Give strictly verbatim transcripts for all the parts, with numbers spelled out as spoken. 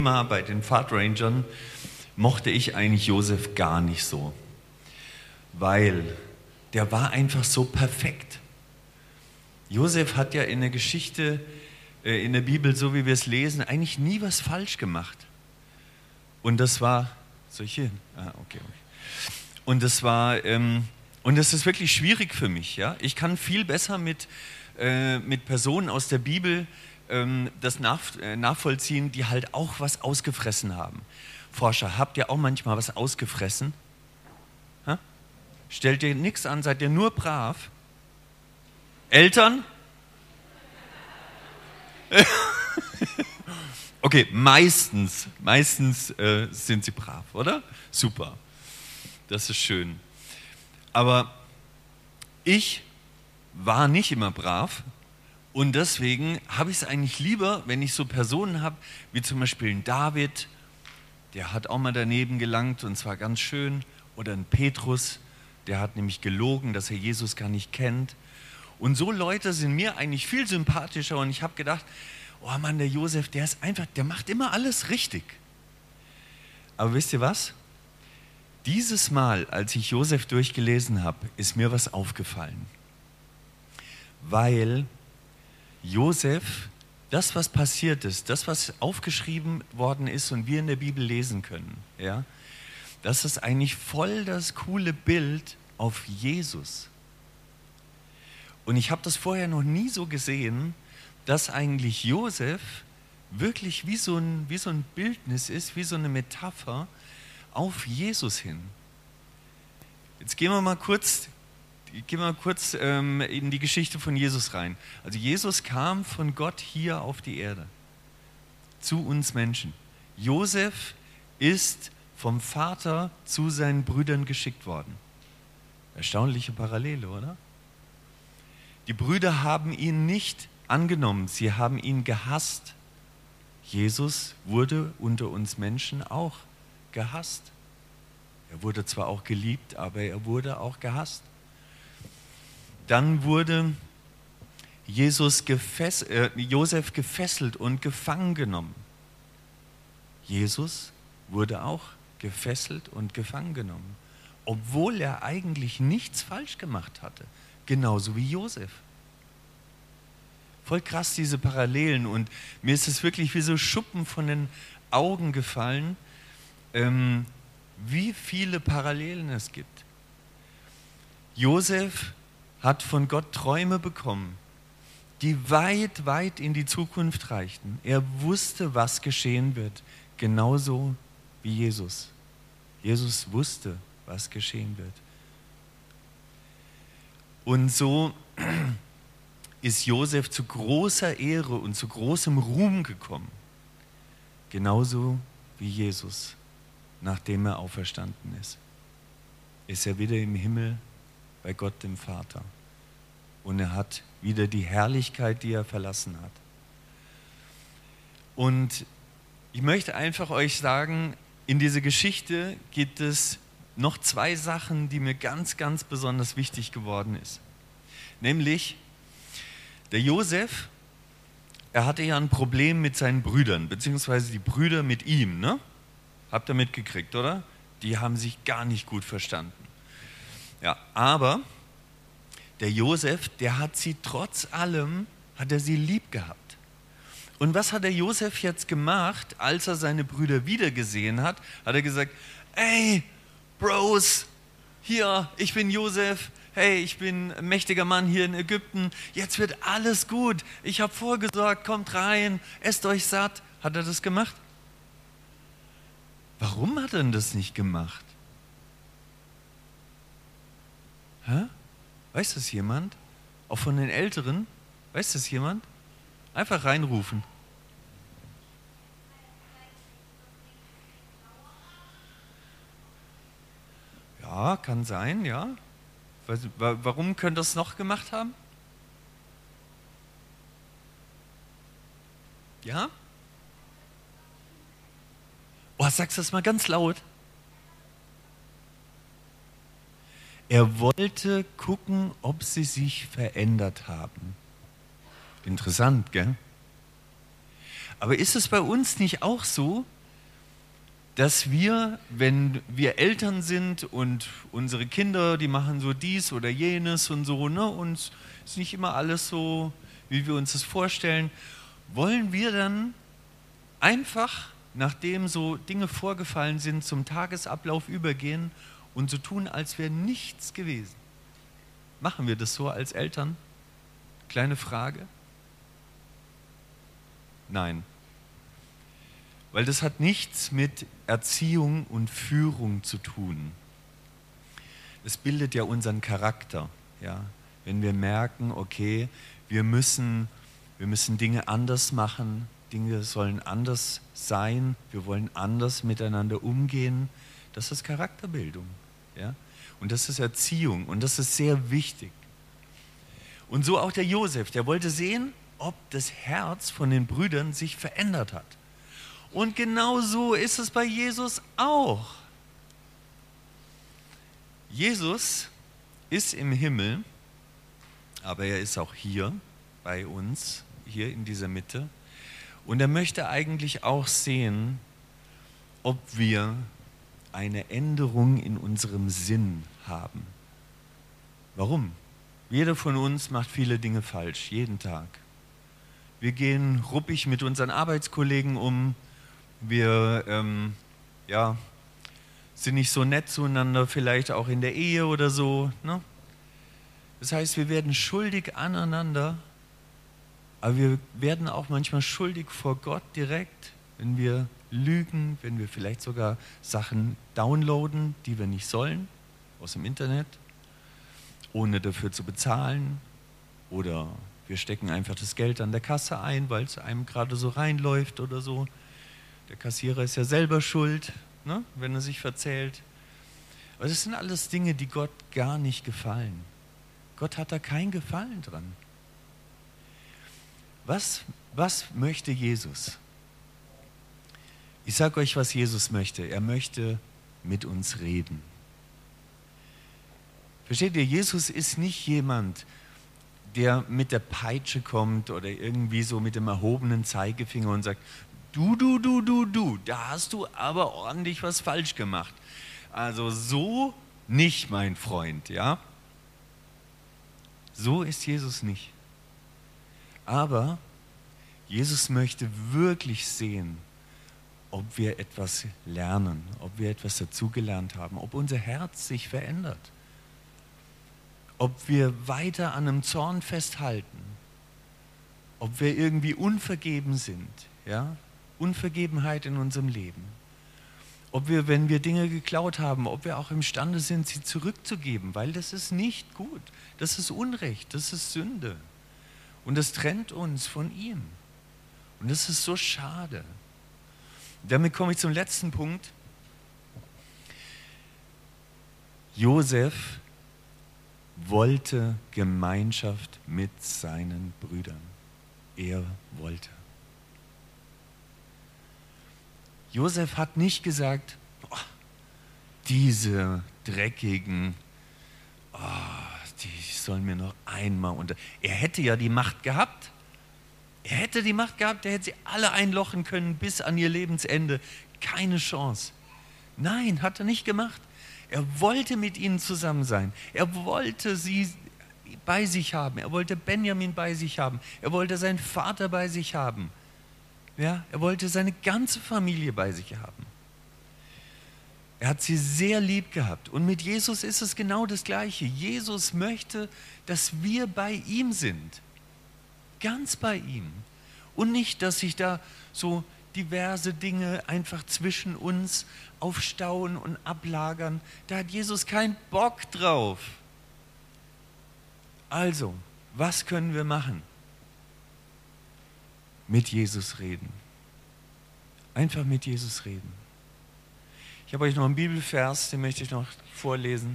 Mal bei den Pfadrangern mochte ich eigentlich Josef gar nicht so, weil der war einfach so perfekt. Josef hat ja in der Geschichte, äh, in der Bibel, so wie wir es lesen, eigentlich nie was falsch gemacht. Und das war, soll ich hier? Ah, okay, okay. Und das war, ähm, und das ist wirklich schwierig für mich. Ja? Ich kann viel besser mit, äh, mit Personen aus der Bibel ähm, das nach, äh, nachvollziehen, die halt auch was ausgefressen haben. Forscher, habt ihr auch manchmal was ausgefressen? Ha? Stellt ihr nichts an, seid ihr nur brav? Eltern? Okay, meistens, meistens äh, sind sie brav, oder? Super, das ist schön. Aber ich war nicht immer brav und deswegen habe ich es eigentlich lieber, wenn ich so Personen habe, wie zum Beispiel ein David, der hat auch mal daneben gelangt und zwar ganz schön, oder ein Petrus, der hat nämlich gelogen, dass er Jesus gar nicht kennt. Und so Leute sind mir eigentlich viel sympathischer und ich habe gedacht, oh Mann, der Josef, der ist einfach, der macht immer alles richtig. Aber wisst ihr was? Dieses Mal, als ich Josef durchgelesen habe, ist mir was aufgefallen. Weil Josef, das was passiert ist, das was aufgeschrieben worden ist und wir in der Bibel lesen können, ja, das ist eigentlich voll das coole Bild auf Jesus. Und ich habe das vorher noch nie so gesehen, dass eigentlich Josef wirklich wie so ein, wie so ein Bildnis ist, wie so eine Metapher auf Jesus hin. Jetzt gehen wir mal kurz, gehen wir mal kurz ähm, in die Geschichte von Jesus rein. Also Jesus kam von Gott hier auf die Erde, zu uns Menschen. Josef ist vom Vater zu seinen Brüdern geschickt worden. Erstaunliche Parallele, oder? Die Brüder haben ihn nicht angenommen, sie haben ihn gehasst. Jesus wurde unter uns Menschen auch gehasst. Er wurde zwar auch geliebt, aber er wurde auch gehasst. Dann wurde Jesus gefess- äh, Josef gefesselt und gefangen genommen. Jesus wurde auch gefesselt und gefangen genommen, obwohl er eigentlich nichts falsch gemacht hatte, genauso wie Josef. Voll krass, diese Parallelen, und mir ist es wirklich wie so Schuppen von den Augen gefallen, ähm, wie viele Parallelen es gibt. Josef hat von Gott Träume bekommen, die weit, weit in die Zukunft reichten. Er wusste, was geschehen wird, genauso wie Jesus. Jesus wusste, was geschehen wird. Und so ist Josef zu großer Ehre und zu großem Ruhm gekommen. Genauso wie Jesus, nachdem er auferstanden ist. Ist er wieder im Himmel bei Gott dem Vater. Und er hat wieder die Herrlichkeit, die er verlassen hat. Und ich möchte einfach euch sagen, in dieser Geschichte gibt es noch zwei Sachen, die mir ganz, ganz besonders wichtig geworden ist. Nämlich, der Josef, er hatte ja ein Problem mit seinen Brüdern, beziehungsweise die Brüder mit ihm, ne? Habt ihr mitgekriegt, oder? Die haben sich gar nicht gut verstanden. Ja, aber der Josef, der hat sie trotz allem, hat er sie lieb gehabt. Und was hat der Josef jetzt gemacht, als er seine Brüder wiedergesehen hat? Hat er gesagt, ey, Bros, hier, ich bin Josef, hey, ich bin ein mächtiger Mann hier in Ägypten, jetzt wird alles gut, ich habe vorgesorgt, kommt rein, esst euch satt. Hat er das gemacht? Warum hat er denn das nicht gemacht? Hä? Weiß das jemand? Auch von den Älteren? Weiß das jemand? Einfach reinrufen. Ja, kann sein, ja. Warum könnte das noch gemacht haben? Ja? Oh, sagst du das mal ganz laut. Er wollte gucken, ob sie sich verändert haben. Interessant, gell? Aber ist es bei uns nicht auch so, dass wir, wenn wir Eltern sind und unsere Kinder, die machen so dies oder jenes und so, ne, und ist nicht immer alles so, wie wir uns das vorstellen, wollen wir dann einfach, nachdem so Dinge vorgefallen sind, zum Tagesablauf übergehen und so tun, als wäre nichts gewesen? Machen wir das so als Eltern? Kleine Frage. Nein. Weil das hat nichts mit Erziehung und Führung zu tun. Es bildet ja unseren Charakter. Ja? Wenn wir merken, okay, wir müssen, wir müssen Dinge anders machen, Dinge sollen anders sein, wir wollen anders miteinander umgehen, das ist Charakterbildung. Ja? Und das ist Erziehung und das ist sehr wichtig. Und so auch der Josef, der wollte sehen, ob das Herz von den Brüdern sich verändert hat. Und genau so ist es bei Jesus auch. Jesus ist im Himmel, aber er ist auch hier bei uns, hier in dieser Mitte. Und er möchte eigentlich auch sehen, ob wir eine Änderung in unserem Sinn haben. Warum? Jeder von uns macht viele Dinge falsch, jeden Tag. Wir gehen ruppig mit unseren Arbeitskollegen um. Wir ähm, ja, sind nicht so nett zueinander, vielleicht auch in der Ehe oder so. Ne? Das heißt, wir werden schuldig aneinander, aber wir werden auch manchmal schuldig vor Gott direkt, wenn wir lügen, wenn wir vielleicht sogar Sachen downloaden, die wir nicht sollen, aus dem Internet, ohne dafür zu bezahlen. Oder wir stecken einfach das Geld an der Kasse ein, weil es einem gerade so reinläuft oder so. Der Kassierer ist ja selber schuld, ne, wenn er sich verzählt. Aber das sind alles Dinge, die Gott gar nicht gefallen. Gott hat da kein Gefallen dran. Was, was möchte Jesus? Ich sage euch, was Jesus möchte. Er möchte mit uns reden. Versteht ihr, Jesus ist nicht jemand, der mit der Peitsche kommt oder irgendwie so mit dem erhobenen Zeigefinger und sagt, du, du, du, du, du, da hast du aber ordentlich was falsch gemacht. Also so nicht, mein Freund, ja? So ist Jesus nicht. Aber Jesus möchte wirklich sehen, ob wir etwas lernen, ob wir etwas dazugelernt haben, ob unser Herz sich verändert, ob wir weiter an einem Zorn festhalten, ob wir irgendwie unvergeben sind, ja? Unvergebenheit in unserem Leben. Ob wir, wenn wir Dinge geklaut haben, ob wir auch imstande sind, sie zurückzugeben, weil das ist nicht gut, das ist Unrecht, das ist Sünde und das trennt uns von ihm und das ist so schade. Damit komme ich zum letzten Punkt. Josef wollte Gemeinschaft mit seinen Brüdern. Er wollte. Josef hat nicht gesagt, oh, diese dreckigen, oh, die sollen mir noch einmal unter. Er hätte ja die Macht gehabt. Er hätte die Macht gehabt, er hätte sie alle einlochen können bis an ihr Lebensende. Keine Chance. Nein, hat er nicht gemacht. Er wollte mit ihnen zusammen sein. Er wollte sie bei sich haben. Er wollte Benjamin bei sich haben. Er wollte seinen Vater bei sich haben. Ja, er wollte seine ganze Familie bei sich haben. Er hat sie sehr lieb gehabt. Und mit Jesus ist es genau das Gleiche. Jesus möchte, dass wir bei ihm sind. Ganz bei ihm. Und nicht, dass sich da so diverse Dinge einfach zwischen uns aufstauen und ablagern. Da hat Jesus keinen Bock drauf. Also, was können wir machen? Mit Jesus reden. Einfach mit Jesus reden. Ich habe euch noch einen Bibelvers, den möchte ich noch vorlesen.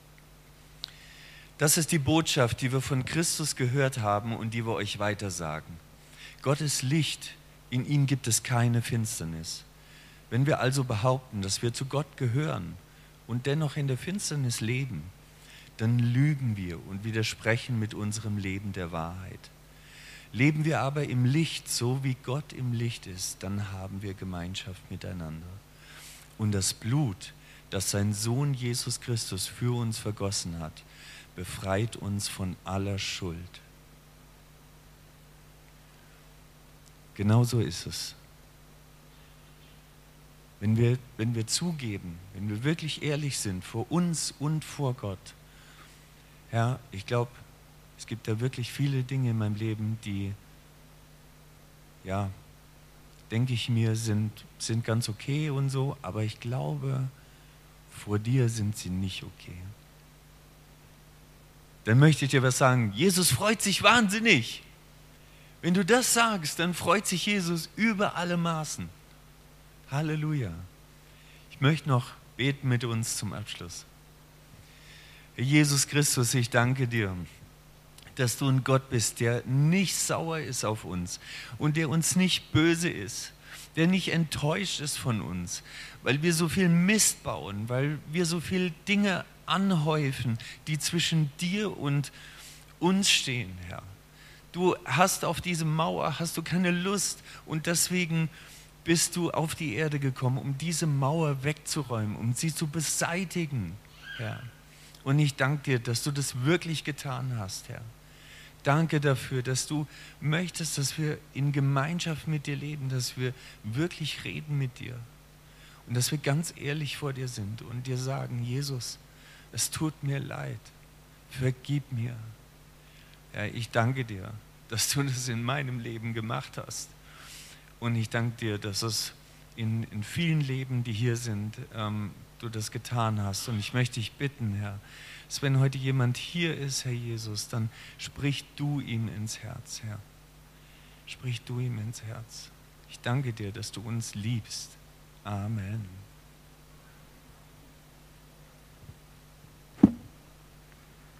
Das ist die Botschaft, die wir von Christus gehört haben und die wir euch weitersagen. Gott ist Licht, in ihm gibt es keine Finsternis. Wenn wir also behaupten, dass wir zu Gott gehören und dennoch in der Finsternis leben, dann lügen wir und widersprechen mit unserem Leben der Wahrheit. Leben wir aber im Licht, so wie Gott im Licht ist, dann haben wir Gemeinschaft miteinander. Und das Blut, das sein Sohn Jesus Christus für uns vergossen hat, befreit uns von aller Schuld. Genau so ist es. Wenn wir, wenn wir zugeben, wenn wir wirklich ehrlich sind vor uns und vor Gott, Herr, ich glaube, es gibt da wirklich viele Dinge in meinem Leben, die, ja, denke ich mir, sind, sind ganz okay und so, aber ich glaube, vor dir sind sie nicht okay. Dann möchte ich dir was sagen. Jesus freut sich wahnsinnig. Wenn du das sagst, dann freut sich Jesus über alle Maßen. Halleluja. Ich möchte noch beten mit uns zum Abschluss. Herr Jesus Christus, ich danke dir, dass du ein Gott bist, der nicht sauer ist auf uns und der uns nicht böse ist, der nicht enttäuscht ist von uns, weil wir so viel Mist bauen, weil wir so viele Dinge anhäufen, die zwischen dir und uns stehen, Herr. Du hast auf diese Mauer, hast du keine Lust und deswegen bist du auf die Erde gekommen, um diese Mauer wegzuräumen, um sie zu beseitigen, Herr. Und ich danke dir, dass du das wirklich getan hast, Herr. Danke dafür, dass du möchtest, dass wir in Gemeinschaft mit dir leben, dass wir wirklich reden mit dir und dass wir ganz ehrlich vor dir sind und dir sagen, Jesus, es tut mir leid, vergib mir. Ja, ich danke dir, dass du das in meinem Leben gemacht hast. Und ich danke dir, dass es in, in vielen Leben, die hier sind, ähm, du das getan hast. Und ich möchte dich bitten, Herr, dass wenn heute jemand hier ist, Herr Jesus, dann sprich du ihm ins Herz, Herr. Sprich du ihm ins Herz. Ich danke dir, dass du uns liebst. Amen.